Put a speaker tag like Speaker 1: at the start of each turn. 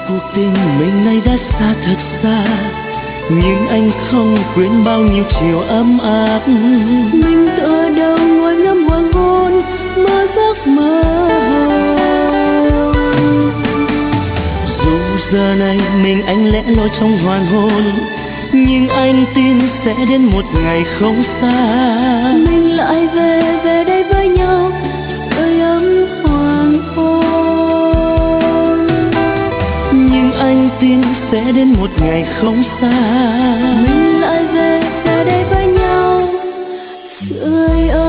Speaker 1: cuộc tình mình nay đã xa thật xa, nhưng anh không quên bao nhiêu chiều ấm áp.
Speaker 2: Mình tựa đầu ngồi ngắm hoàng hôn, mơ giấc mơ hồn.
Speaker 1: Dù giờ này mình anh lẽ loi trong hoàng hôn, nhưng anh tin sẽ đến một ngày không xa.
Speaker 2: Mình lại về đây với nhau, ơi ấm hoàng hôn.
Speaker 1: Nhưng anh tin sẽ đến một ngày không xa.
Speaker 2: Mình lại về đây với nhau, ơi ơi.